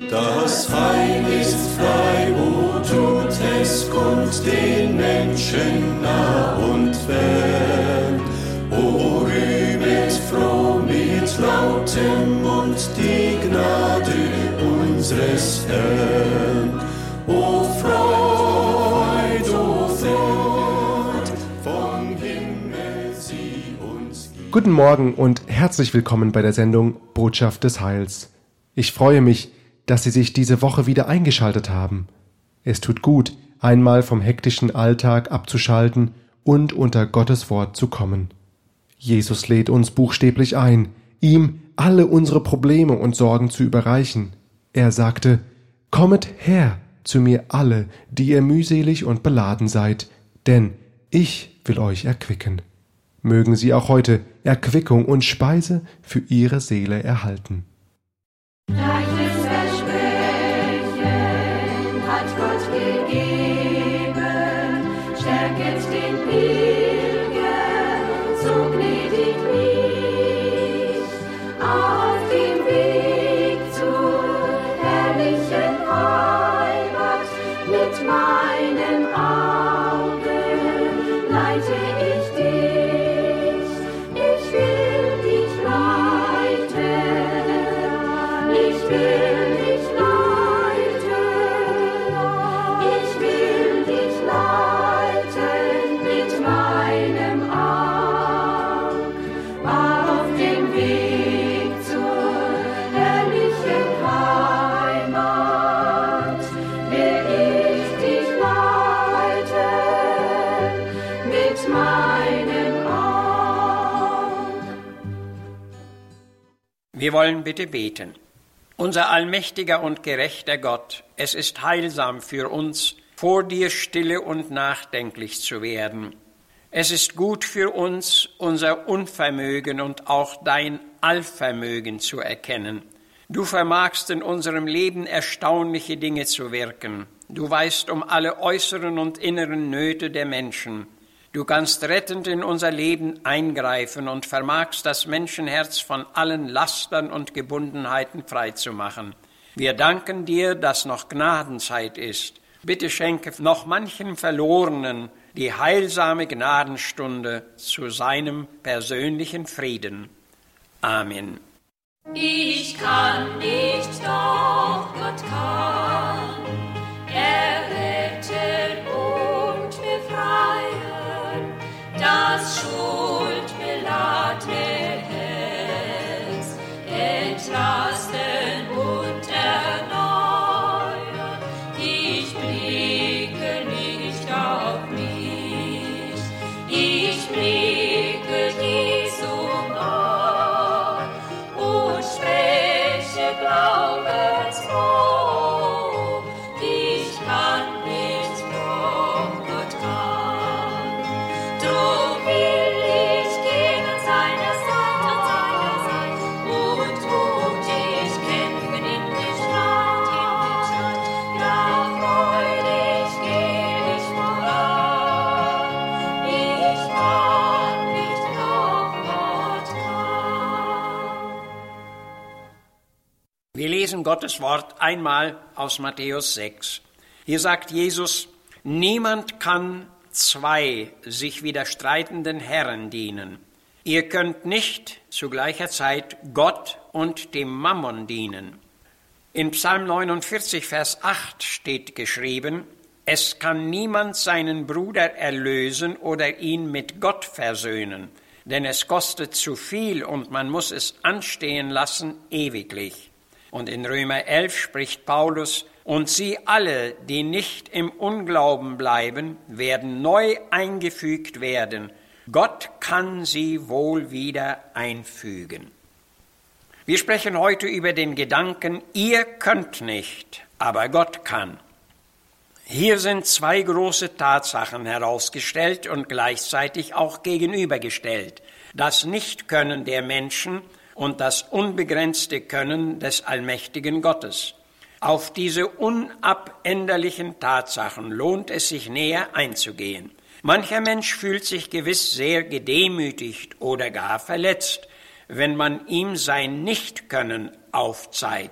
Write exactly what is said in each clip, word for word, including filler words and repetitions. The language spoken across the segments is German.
Das Heil ist frei, wo tut es kund den Menschen nah und fern. O rühmet froh mit lautem Mund die Gnade unseres Herrn. O Freud, o Freud, vom Himmel sie uns gibt. Guten Morgen und herzlich willkommen bei der Sendung Botschaft des Heils. Ich freue mich, dass Sie sich diese Woche wieder eingeschaltet haben. Es tut gut, einmal vom hektischen Alltag abzuschalten und unter Gottes Wort zu kommen. Jesus lädt uns buchstäblich ein, ihm alle unsere Probleme und Sorgen zu überreichen. Er sagte: Kommet her zu mir alle, die ihr mühselig und beladen seid, denn ich will euch erquicken. Mögen Sie auch heute Erquickung und Speise für Ihre Seele erhalten. Gleiches Versprechen hat Gott gegeben, stärket den Pilger, so gnädig mich, auf dem Weg zur herrlichen Heimat, mit meinem Auge leite ich dich, ich will dich leiten. Ich will dich leiten, ich will dich leiten mit meinem Aug. Auf dem Weg zur herrlichen Heimat will ich dich leiten mit meinem Aug. Wir wollen bitte beten. Unser allmächtiger und gerechter Gott, es ist heilsam für uns, vor dir stille und nachdenklich zu werden. Es ist gut für uns, unser Unvermögen und auch dein Allvermögen zu erkennen. Du vermagst in unserem Leben erstaunliche Dinge zu wirken. Du weißt um alle äußeren und inneren Nöte der Menschen. Du kannst rettend in unser Leben eingreifen und vermagst das Menschenherz von allen Lastern und Gebundenheiten freizumachen. Wir danken dir, dass noch Gnadenzeit ist. Bitte schenke noch manchem Verlorenen die heilsame Gnadenstunde zu seinem persönlichen Frieden. Amen. Ich kann nicht, doch Gott kann erretten und befreien. Das schuldbeladene Herz entlasten und erneuern. Ich blicke nicht auf mich, ich blicke Jesum an und spreche glaubensfroh. Ich kann nicht, doch Gott kann. Drum will ich gehen an seiner Seite, an seiner Seite, und mutig kämpfen in der Stadt, in der Stadt. Ja, freudig geh ich voran. Ich mag nicht, doch Gott kann. Wir lesen Gottes Wort einmal aus Matthäus sechs. Hier sagt Jesus: Niemand kann zwei sich widerstreitenden Herren dienen. Ihr könnt nicht zu gleicher Zeit Gott und dem Mammon dienen. In Psalm neunundvierzig, Vers acht steht geschrieben: Es kann niemand seinen Bruder erlösen oder ihn mit Gott versöhnen, denn es kostet zu viel und man muss es anstehen lassen ewiglich. Und in Römer elf spricht Paulus: Und sie alle, die nicht im Unglauben bleiben, werden neu eingefügt werden. Gott kann sie wohl wieder einfügen. Wir sprechen heute über den Gedanken: Ihr könnt nicht, aber Gott kann. Hier sind zwei große Tatsachen herausgestellt und gleichzeitig auch gegenübergestellt: Das Nichtkönnen der Menschen und das unbegrenzte Können des allmächtigen Gottes. Auf diese unabänderlichen Tatsachen lohnt es sich näher einzugehen. Mancher Mensch fühlt sich gewiss sehr gedemütigt oder gar verletzt, wenn man ihm sein Nichtkönnen aufzeigt.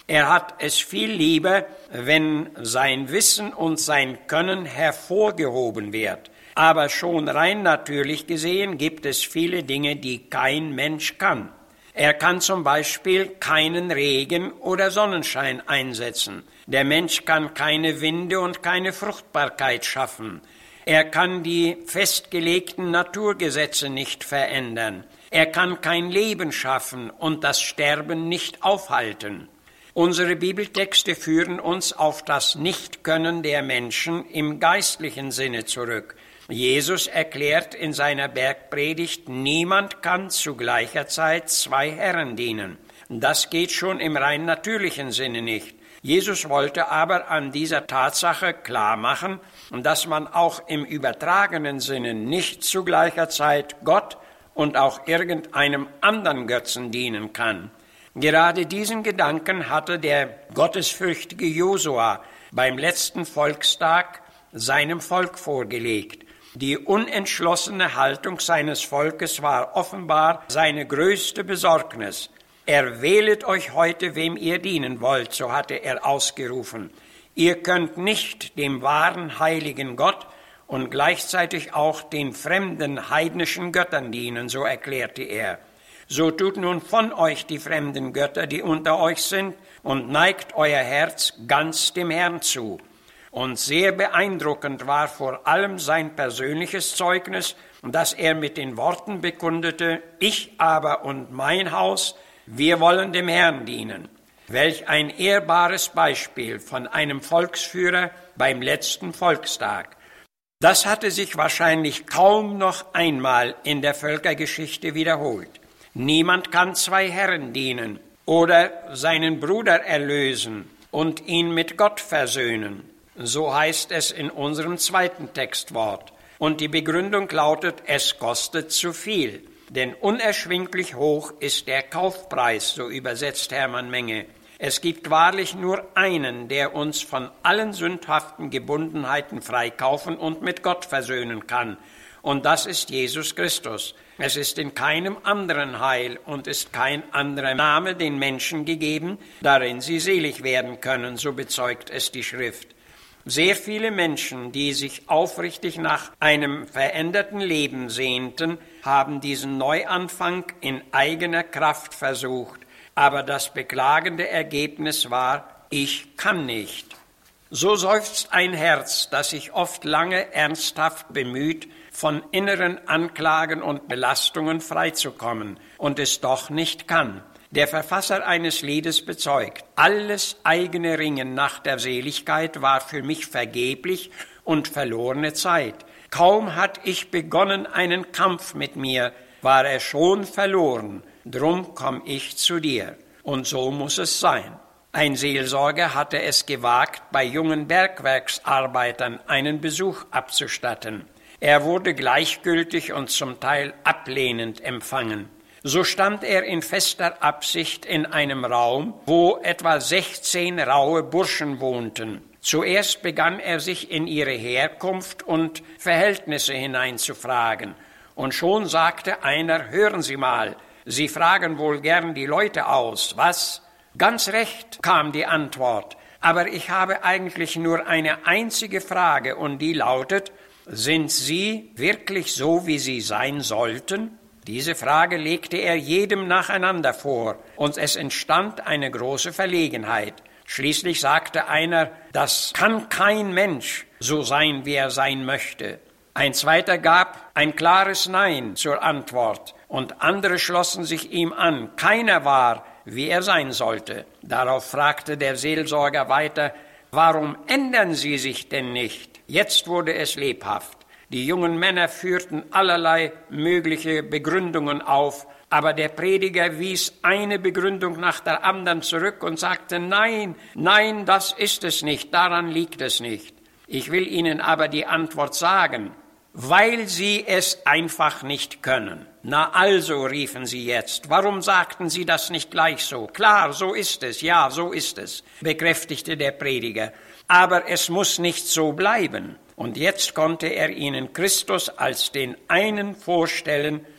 Er hat es viel lieber, wenn sein Wissen und sein Können hervorgehoben wird. Aber schon rein natürlich gesehen gibt es viele Dinge, die kein Mensch kann. Er kann zum Beispiel keinen Regen oder Sonnenschein einsetzen. Der Mensch kann keine Winde und keine Fruchtbarkeit schaffen. Er kann die festgelegten Naturgesetze nicht verändern. Er kann kein Leben schaffen und das Sterben nicht aufhalten. Unsere Bibeltexte führen uns auf das Nichtkönnen der Menschen im geistlichen Sinne zurück. Jesus erklärt in seiner Bergpredigt, niemand kann zu gleicher Zeit zwei Herren dienen. Das geht schon im rein natürlichen Sinne nicht. Jesus wollte aber an dieser Tatsache klar machen, dass man auch im übertragenen Sinne nicht zu gleicher Zeit Gott und auch irgendeinem anderen Götzen dienen kann. Gerade diesen Gedanken hatte der gottesfürchtige Josua beim letzten Volkstag seinem Volk vorgelegt. Die unentschlossene Haltung seines Volkes war offenbar seine größte Besorgnis. Erwählet euch heute, wem ihr dienen wollt, so hatte er ausgerufen. Ihr könnt nicht dem wahren heiligen Gott und gleichzeitig auch den fremden heidnischen Göttern dienen, so erklärte er. So tut nun von euch die fremden Götter, die unter euch sind, und neigt euer Herz ganz dem Herrn zu. Und sehr beeindruckend war vor allem sein persönliches Zeugnis, das er mit den Worten bekundete, ich aber und mein Haus, wir wollen dem Herrn dienen. Welch ein ehrbares Beispiel von einem Volksführer beim letzten Volkstag. Das hatte sich wahrscheinlich kaum noch einmal in der Völkergeschichte wiederholt. Niemand kann zwei Herren dienen oder seinen Bruder erlösen und ihn mit Gott versöhnen. So heißt es in unserem zweiten Textwort. Und die Begründung lautet, es kostet zu viel. Denn unerschwinglich hoch ist der Kaufpreis, so übersetzt Hermann Menge. Es gibt wahrlich nur einen, der uns von allen sündhaften Gebundenheiten freikaufen und mit Gott versöhnen kann. Und das ist Jesus Christus. Es ist in keinem anderen Heil und ist kein anderer Name den Menschen gegeben, darin sie selig werden können, so bezeugt es die Schrift. Sehr viele Menschen, die sich aufrichtig nach einem veränderten Leben sehnten, haben diesen Neuanfang in eigener Kraft versucht. Aber das beklagende Ergebnis war, ich kann nicht. So seufzt ein Herz, das sich oft lange ernsthaft bemüht, von inneren Anklagen und Belastungen freizukommen und es doch nicht kann. Der Verfasser eines Liedes bezeugt, alles eigene Ringen nach der Seligkeit war für mich vergeblich und verlorene Zeit. Kaum hatt ich begonnen einen Kampf mit mir, war er schon verloren, drum komm ich zu dir. Und so muss es sein. Ein Seelsorger hatte es gewagt, bei jungen Bergwerksarbeitern einen Besuch abzustatten. Er wurde gleichgültig und zum Teil ablehnend empfangen. So stand er in fester Absicht in einem Raum, wo etwa sechzehn raue Burschen wohnten. Zuerst begann er sich in ihre Herkunft und Verhältnisse hineinzufragen. Und schon sagte einer, hören Sie mal, Sie fragen wohl gern die Leute aus, was? Ganz recht, kam die Antwort. Aber ich habe eigentlich nur eine einzige Frage und die lautet, sind Sie wirklich so, wie Sie sein sollten? Diese Frage legte er jedem nacheinander vor, und es entstand eine große Verlegenheit. Schließlich sagte einer, das kann kein Mensch so sein, wie er sein möchte. Ein zweiter gab ein klares Nein zur Antwort, und andere schlossen sich ihm an. Keiner war, wie er sein sollte. Darauf fragte der Seelsorger weiter, warum ändern Sie sich denn nicht? Jetzt wurde es lebhaft. Die jungen Männer führten allerlei mögliche Begründungen auf, aber der Prediger wies eine Begründung nach der anderen zurück und sagte, nein, nein, das ist es nicht, daran liegt es nicht. Ich will Ihnen aber die Antwort sagen, weil Sie es einfach nicht können. Na also, riefen sie jetzt, warum sagten Sie das nicht gleich so? Klar, so ist es, ja, so ist es, bekräftigte der Prediger. Aber es muss nicht so bleiben. Und jetzt konnte er ihnen Christus als den einen vorstellen,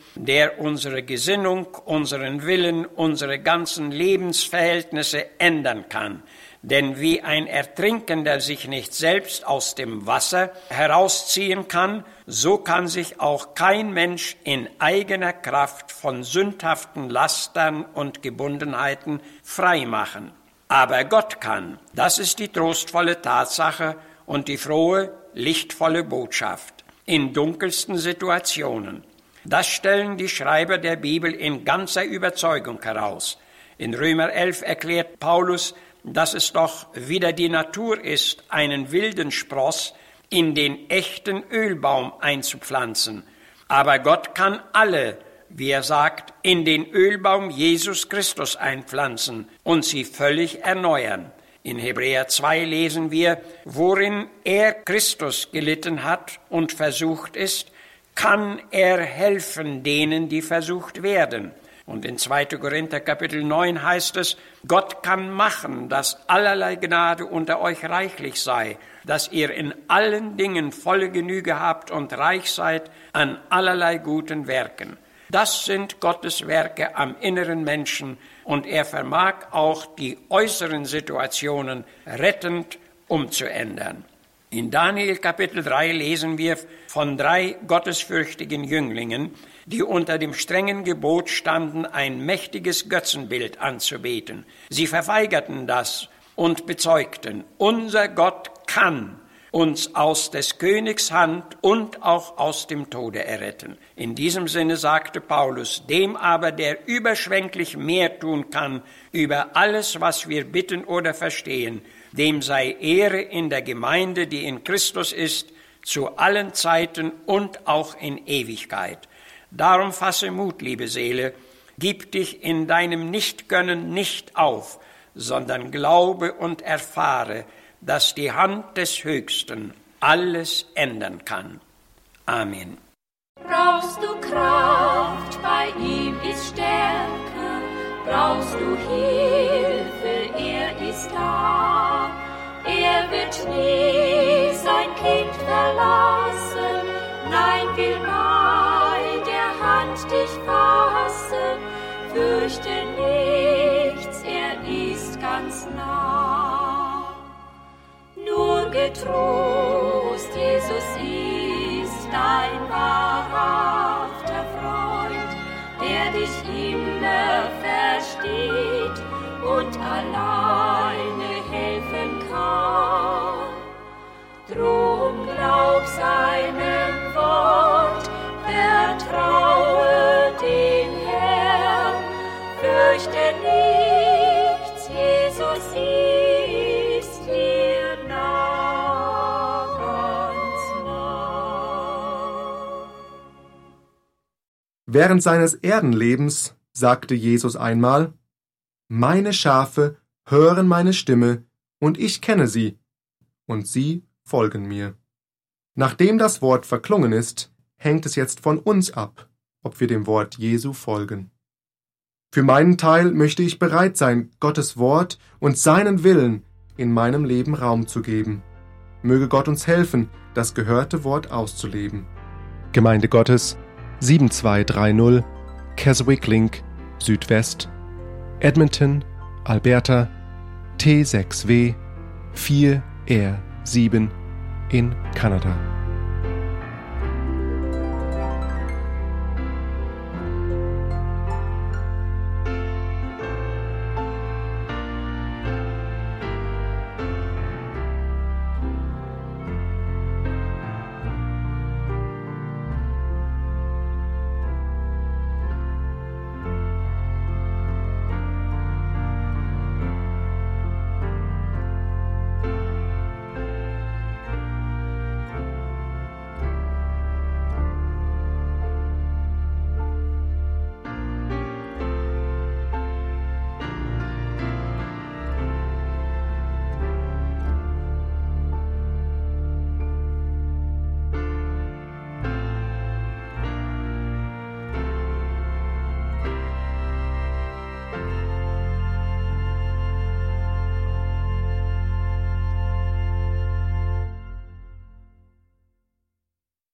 der unsere Gesinnung, unseren Willen, unsere ganzen Lebensverhältnisse ändern kann. Denn wie ein Ertrinkender sich nicht selbst aus dem Wasser herausziehen kann, so kann sich auch kein Mensch in eigener Kraft von sündhaften Lastern und Gebundenheiten freimachen. Aber Gott kann. Das ist die trostvolle Tatsache und die frohe, lichtvolle Botschaft in dunkelsten Situationen. Das stellen die Schreiber der Bibel in ganzer Überzeugung heraus. In Römer elf erklärt Paulus, dass es doch wieder die Natur ist, einen wilden Spross in den echten Ölbaum einzupflanzen. Aber Gott kann alle, wie er sagt, in den Ölbaum Jesus Christus einpflanzen und sie völlig erneuern. In Hebräer zwei lesen wir, worin er Christus gelitten hat und versucht ist, kann er helfen denen, die versucht werden. Und in zweiter Korinther Kapitel neun heißt es, Gott kann machen, dass allerlei Gnade unter euch reichlich sei, dass ihr in allen Dingen volle Genüge habt und reich seid an allerlei guten Werken. Das sind Gottes Werke am inneren Menschen und er vermag auch die äußeren Situationen rettend umzuändern. In Daniel Kapitel drei lesen wir von drei gottesfürchtigen Jünglingen, die unter dem strengen Gebot standen, ein mächtiges Götzenbild anzubeten. Sie verweigerten das und bezeugten, unser Gott kann uns aus des Königs Hand und auch aus dem Tode erretten. In diesem Sinne sagte Paulus, dem aber, der überschwänglich mehr tun kann über alles, was wir bitten oder verstehen, dem sei Ehre in der Gemeinde, die in Christus ist, zu allen Zeiten und auch in Ewigkeit. Darum fasse Mut, liebe Seele, gib dich in deinem Nichtkönnen nicht auf, sondern glaube und erfahre, dass die Hand des Höchsten alles ändern kann. Amen. Brauchst du Kraft, bei ihm ist Stärke, brauchst du Hilfe, er ist da. Er wird nie sein Kind verlassen, nein, will bei der Hand dich fassen, fürchte nichts, er ist ganz nah. Nur getrost, Jesus ist dein wahrhafter Freund, der dich immer versteht und alleine helfen kann. Drum glaub seinem Wort, vertraue dem Herrn, fürchte nichts, Jesus ist dir nah, ganz nah. Während seines Erdenlebens sagte Jesus einmal, »Meine Schafe hören meine Stimme, und ich kenne sie, und sie folgen mir.« Nachdem das Wort verklungen ist, hängt es jetzt von uns ab, ob wir dem Wort Jesu folgen. Für meinen Teil möchte ich bereit sein, Gottes Wort und seinen Willen in meinem Leben Raum zu geben. Möge Gott uns helfen, das gehörte Wort auszuleben. Gemeinde Gottes, sieben zwei drei null, Keswick Link, Südwest, Edmonton, Alberta, T sechs W vier R sieben in Kanada.